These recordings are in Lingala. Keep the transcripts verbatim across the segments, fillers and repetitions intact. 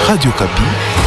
Radio Kapi.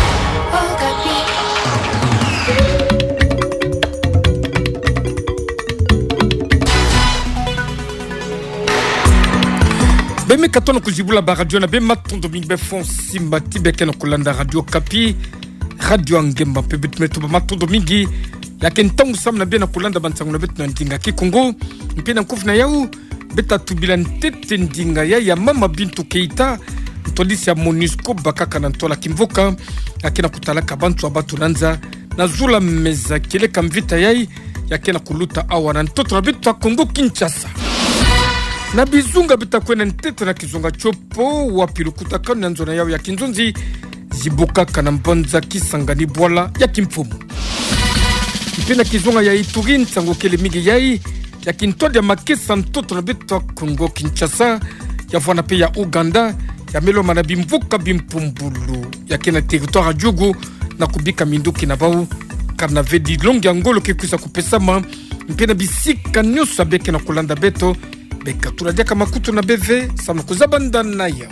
Beme katono kujibula ba radio na bema tondo bingbe fonsi mbati beke na kulanda Radio Kapi, Radio Angemba pebit meto ba matondo mingi ya kentangu sam na bena kulanda bantangu na betu na ndinga kikongo mpena nkufna yau beta tubila ntete ndinga ya ya Mama Bintou Keita ntolisi ya MONUSCO bakaka na ntola kimvoka akena kutalaka bantu abatu nanza na zula meza kele kamvita yai yakena kuluta awa na ntoto na betu wa Kongo Kinshasa na bizunga bitakwena ntete na kizunga chopo wapilukuta kana nzona yao ya kinzonzi zibuka kana mbonza kisangani bwala ya kimfumu mpena kizunga ya Ituri ntango kele mingi yai ya kintodi ya makesa ntoto na betu wa Kongo Kinshasa ya vwana pe ya Uganda ya melo mana bimvuka bimpumbulu ya kena territoire jugu na kubika minduki na bau karna vedi longi angolo kikuisa kupesama mpena bisika nyosa beke na kulanda beto beka tuladia kama kutu na beve sama kuzabanda na ya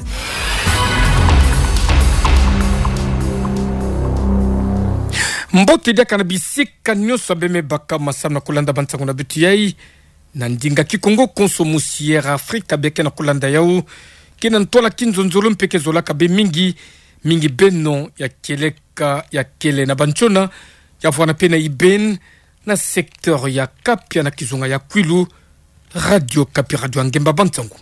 mbote dia kana bisika nyosa beme baka masama kulanda bantango na betu yai na ndinga kikongo konsomusiera Afrika beke na kulanda yao kina ntola kinzonzolo mpeke zola kabe mingi mingi beno ya keleka ya kele na banchona ya vwana pena iben na sektor ya Kapia na kizunga ya Kwilu Radio Kapi Radio Angemba bantangu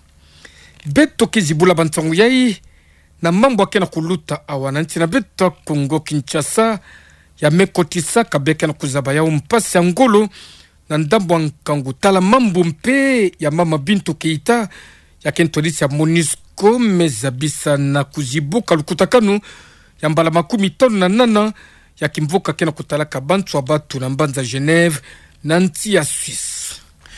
beto kizibula bantangu yai na mambo akena kuluta awananti na beto Kongo Kinshasa ya mekotisa kabeke na kuzaba ya umpasi angolo na ndambo nkangu tala mambo mpe ya Mama Bintou Keita ya kentolisi ya MONUSCO mezabisa na kuzibuka lukutakanu ya mbala makumi tano na nana ya kimvoka kena kutalaka bantu abatu na mbanza Genève na nti ya Suisse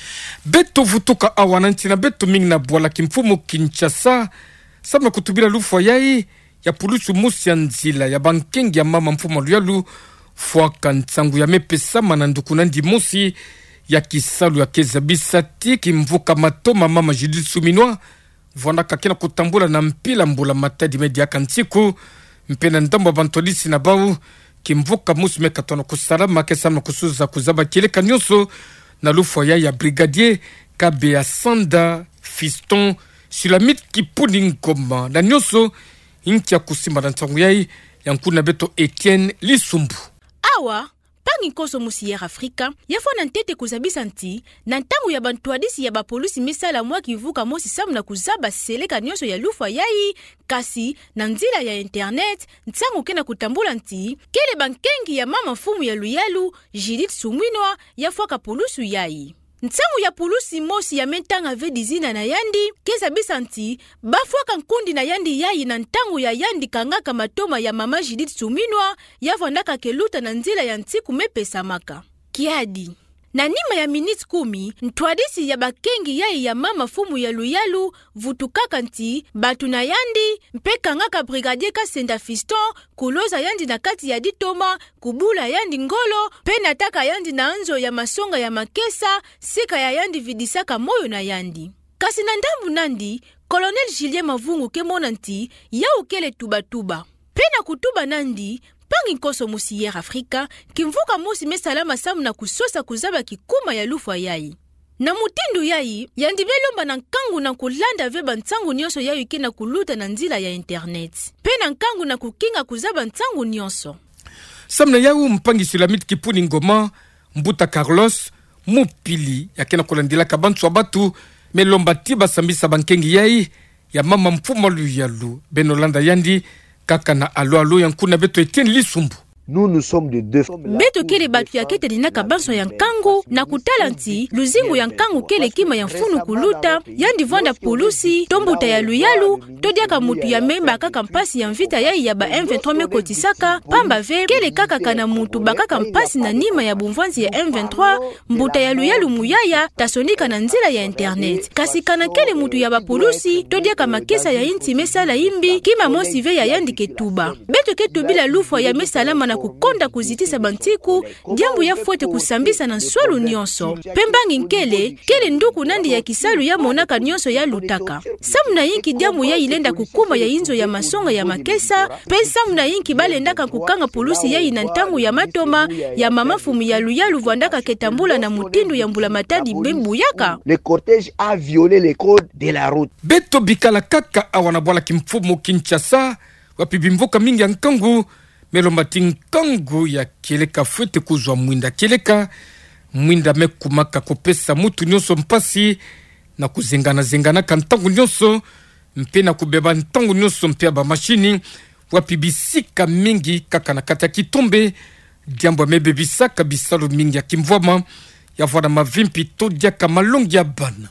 beto vutuka awananti na beto mingi na bwala kimfumu Kinshasa sama kutubila lufwa yai ya pulusu musi ya nzila ya bankengi ya mama mfumu luyalu fwaka ntangu ya mepesama na ndukunandi musi ya kisalu ya kezabisa tiki mvuka matoma Mama Judith Suminwa vwana kakena kutambula na mpila mbula matadi media kantiku mpena ndambo bantolisi na bau kimvuka musi mekatono kusalama kesama kusuza kuzaba kileka nyoso na lufwa ya ya brigadier Kabe ya Sanda Fiston Sulamit Kipuni Ngoma na nyoso inkia kusima na ntangu yai yankuna beto Etienne Lisumbu awa pangi koso musiera Afrika yafona ntete kuzabisa nti na ntangu ya bantuadisi ya bapolisi misala mwa kivuka mosi samu na kuzaba seleka nyoso ya lufa yai kasi na nzila ya internet ntangu kena kutambula nti kele bankengi ya mama fumu ya luyalu Judith Suminwa yafwaka pulusu yai ntangu ya pulusi mosi ya mentanga vedizina na yandi kesa bisanti bafwaka nkundi na yandi yai na ntangu ya yandi kangaka matoma ya Mama Judith Suminwa yavandaka keluta na nzila ya ntiku mepesa maka kiadi na nima ya minute kumi ntwadisi ya bakengi yai ya mama fumu ya luyalu vutukaka nti batu na yandi mpeka ngaka brigadier Kasenda Fiston kuloza yandi na kati ya ditoma kubula yandi ngolo pena taka yandi na anzo ya masonga ya makesa sika ya yandi vidisaka moyo na yandi kasi na ndambu nandi Colonel Julien Mavungu kemona nti ya ukele tuba tuba pena kutuba nandi pangi nkoso musiera Afrika kimvuka musi mesalama samu na kusosa kuzaba kikuma ya lufwa yai na mutindu yai yandi belomba na nkangu na kulanda veba ntangu nyoso yai kena kuluta na nzila ya internet pena nkangu na kukinga kuzaba ntangu nyoso samna yau mpangi Sulamit Kipuni Ngoma Mbuta Carlos mupili ya kena kulandila kabantu abatu melomba tiba sambisa bankengi yai ya mama mfumo luyalu benolanda yandi kaka na alo alo yankuna beto Etienne Lisumbu Nous nous sommes de deux. Beto kele batu ya kete dinaka banso ya nkangu na kutalanti luzingu ya nkangu kele kima ya mfunu kuluta yandi vanda polusi tombuta ya luyalu todiaka mutu ya memba kaka mpasi ya mvita yai ya ba M vingt-trois mekotisaka pamba ve kele kaka kana mutu bakaka mpasi na nima ya bumvanzi ya M vingt-trois mbuta ya luyalu muyaya tasonika na nzila ya internet kasi kana kele mutu ya bapolusi todiaka makesa ya inti mesala imbi kima mosi ve ya yandi ketuba beto ketubila lufwa ya mesalama na na kukonda kuzitisa bantiku diambu ya fote kusambisa na nswalu nyonso pembangi nkele kele nduku nandi ya kisalu ya monaka nyonso ya lutaka samuna inki diambu ya ilenda kukuma ya inzo ya masonga ya makesa pe samuna inki balendaka kukanga pulusi ya ina ntangu ya matoma ya mamafumu ya luyalu vandaka ketambula na mutindu ya mbula matadi bembu yaka. Le cortège a violé les codes de la route. Beto bikala kaka awana bwala kimfumo Kinshasa wapi bimvoka mingi ya nkangu melomati nkangu ya keleka fwete kuzwa mwinda keleka mwinda mekumaka kopesa mutu nyonso mpasi na kuzengana zengana kantangu nyonso mpe na kubeba ntangu nyonso mpe ba mashini wapi bisika mingi kaka na kata kitombe diambo mebebisaka bisalo mingi ya kimvwama ya vwana mavimpi to diaka malongi ya bana.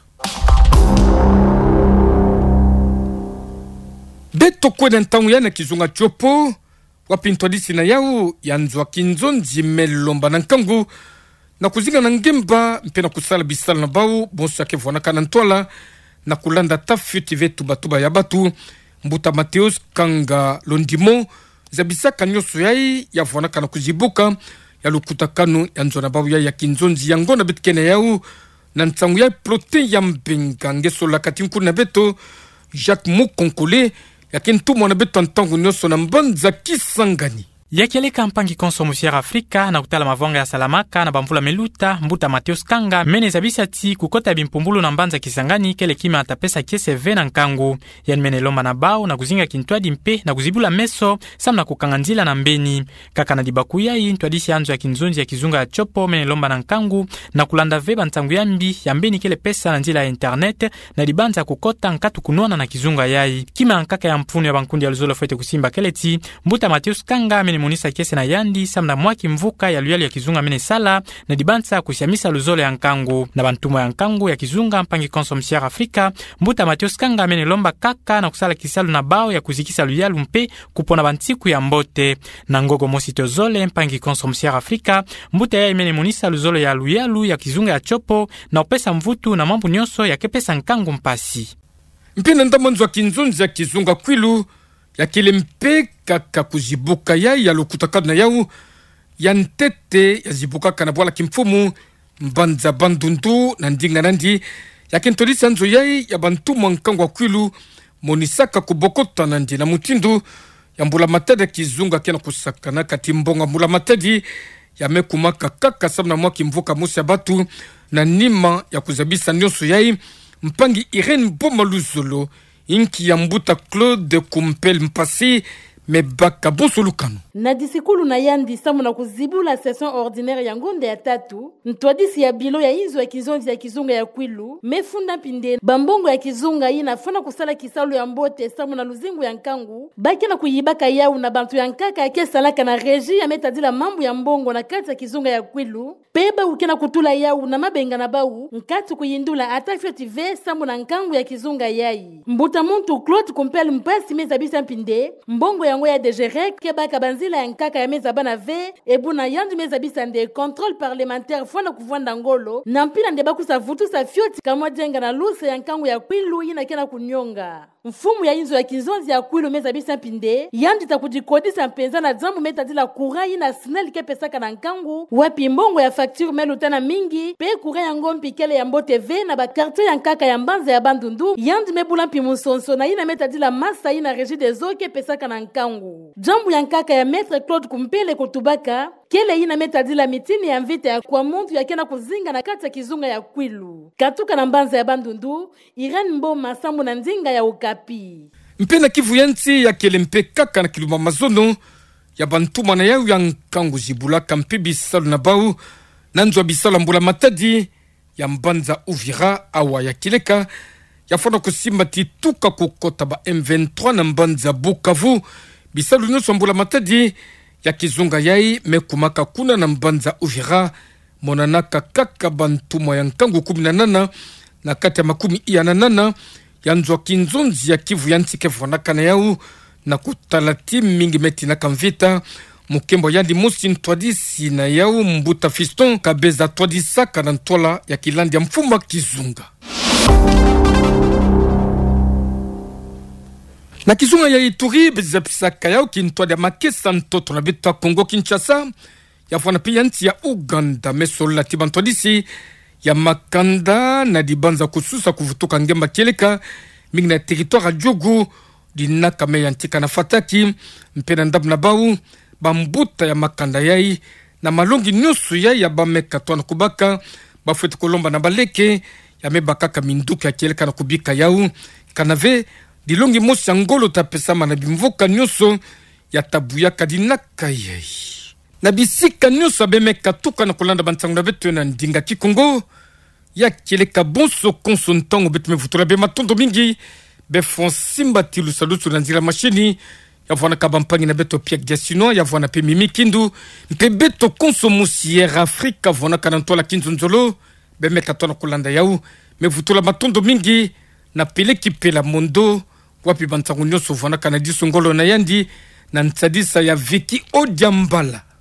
Beto kwena ntangu ya na kizunga chopo wapi ntwadisi na yau ya nzwa kinzonzi melomba na nkangu na kuzinga na ngemba mpe na kusala bisala na bau bonso yake vwana kanantwala na kulanda tafuti vetu batuba ya batu mbuta Mateus Kanga Londimo zabisaka nyoso yai ya vwana kana kuzibuka ya lukutakano ya nzwa na bau ya ya kinzonzi ya ngona betkene yau na ntangu ya prote ya mbenga ngeso la katinku na beto Jacques Mukonkole yakintu mwana beto ntangu nyoso na mbanza kisangani. Yakieleka mpangi konsomusiera Afrika na kutala mavonga ya Salamaka na bamvula meluta mbuta Mateus Kanga mene zabisati kukota bimpumbulu na mbanza kisangani kele kime atapesa kiese ve na nkangu yani mene lomba na bao na kuzinga kintwadi mpe na kuzibula meso sam na kukanganzila na mbeni kaka na dibaku yai ntwadisi anzo ya kinzonzi ya kizunga ya chopo mene lomba na nkangu na kulanda veba ntangu yambi ya mbeni kele pesa na njila ya internet na dibanza kukota nkatu kunuana na kizunga yai kime ankaka ya mpunu ya bankundi ya luzolo fete kusimba keleti mbuta Mateus Kanga mene munisa kese na yandi samna mwaki mvuka ya luyali ya kizunga mene sala na dibansa kusiamisa luzole ya nkangu na bantumo ya nkangu ya kizunga mpangi konsomsiara Afrika mbuta Mateus Kanga mene lomba kaka na kusala kisalu na bao ya kuzikisa luyalu mpe kupona bantiku ya mbote na ngogo mosito zole mpangi konsomsiara Afrika mbuta ya mene munisa luzole ya luyalu ya kizunga ya chopo na upesa mvutu na mambu nyonso ya kepesa nkangu mpasi mpina ndamanzwa kinzonzi ya kizunga kwilu ya kile mpe kaka kuzibuka ya ya lukutakana yau ya ntete ya zibuka kana bwala kimfumu mbanza bandundu na ndinga nandi ya kentolisa nzo yai ya bantu mwankangwa kwilu monisaka kubokota nandi na mutindu ya mbula matadi kizunga kena kusakana kati mbonga mbula matadi ya mekumaka kaka sabna mwaki mvuka musi ya batu na nima ya kuzabisa nyonso yai mpangi Irene Bomaluzolo inki ya mbuta Claude Kumpel mpasi mebaka bosolukano na disikulu na yandi samu na kuzibula session ordinaire ya ngonde ya tatu ntwadisi ya bilo ya inzo ya kizonzi ya kizunga ya kwilu mefunda pinde bambongo ya kizunga ina fana kusala kisalu ya mbote samu na luzingu ya nkangu baki na kuyibaka yau na bantu ya nkaka ya kesalaka na reji ya metadila mambu ya mbongo na kati ya kizunga ya kwilu peba ukena kutula yau na mabenga na bau nkatu kuyindula atafyoti ve samu na nkangu ya kizunga yai mbuta muntu Claude Kumpel mpasi meza bisa pinde mbongo ya ngoya de Jerek kebaka banzila ya nkaka ya meza bana ve ebuna yandu meza bisa nde contrôle parlementaire fona kuvanda ngolo na mpila nde bakusa vutu sa fioti kamwa jenga na luse ya nkangu ya kwilu ina kena kunyonga mfumu ya inzo ya kinzonzi ya kwilu meza bisa pinde yandu takujikodisa mpenza na zambu meta dila kurai na snel ke pesaka na nkangu wapi mbongo ya facture melutana mingi pe kurai ya ngompi kele ya mbote ve na ba quartier ya nkaka ya mbanza ya bandundu yandu mebula mpi musonso na ina meta dila masa ina regie des eaux ke pesaka na nkangu jambu ya nkaka ya maître Claude Kumpele kutubaka kele ina meta dila mitini ya mvita ya kwa muntu ya kena kuzinga na kati ya kizunga ya kwilu katuka na mbanza ya bandundu Irene Mboma sambu na ndinga ya Okapi mpena Kivu yanti ya kele mpe kaka na kiluma mazono ya bantuma na yau ya nkangu zibulaka mpe bisalu na bau na nzwa bisalu mbula matadi ya mbanza Uvira awa ya kileka ya fona kusimba tituka kukota ba M vingt-trois na mbanza Bukavu bisalu nyonso mbula matadi ya kizunga yai mekumaka kuna na mbanza Uvira monanaka kaka bantuma ya nkangu kumi na nana na kati ya makumi iya na nana ya nzwa kinzonzi ya Kivu yanti kevonaka na yau na kutalati mingi meti na kamvita mukembo yandi musi ntwadisi na yau mbuta Fiston kabeza twadisaka na ntola ya kilandi ya mfumba kizunga. na kizunga ya Ituri bezapisaka yao kintwa ya makesa ntoto na bitu Kongo Kinshasa ya fwana pia nti ya Uganda mesola tibantodisi ya makanda na dibanza kususa kuvutuka ngemba kieleka mingi na territoire Djogu dinaka me yantika na fataki mpena ndabu na bau bambuta ya makanda yai na malongi nyusu yai ya bameka tuana kubaka bafuete kolomba na baleke ya mebakaka minduka ya kieleka na kubika yau kanave dilongi mosi ya ngolo tapesama na bimvoka nyuso ya tabuyaka dinaka yai na bisika nyuso abemeka tuka na kulanda bantangu na betu na ndinga kikongo ya kieleka bonso konso ntango betu mevutula be matondo mingi be fonsimba tilu salutu na nzira machini ya vwana kabampangi na beto piak diasino ya vwana pe mimi kindu mpe beto konso musiere Afrika vwana kanantola kinzu nzolo be meka tona kulanda yau mevutula matondo mingi na peleki pela mondo wapi bantangu nyoso vwana kanadiso ngolo na yandi na ntsadisa ya Viki Odiambala.